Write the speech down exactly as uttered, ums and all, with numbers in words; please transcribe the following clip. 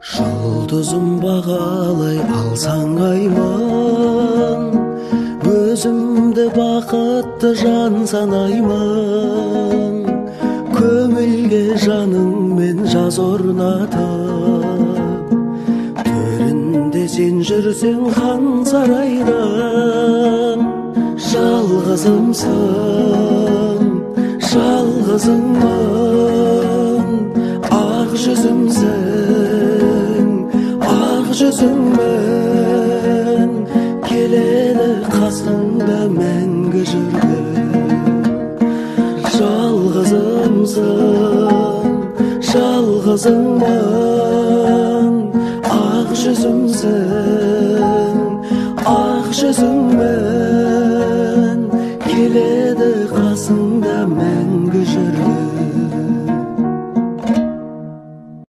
Жұлдызым бағалай алсаң айман, өзімді бақытты жан санаймын. Көңілге жаныңмен жаз орнатып, төрінде сен жүрсең хан сарайдан. Жалғызымсың, жалғызыңмын, ақ жүзімсің, ақ жүзіңмен, келеді қасыңда мәңгі жүргім. Жалғызымсың, жалғызыңмын, ақ жүзімсің, ақ жүзіңмен,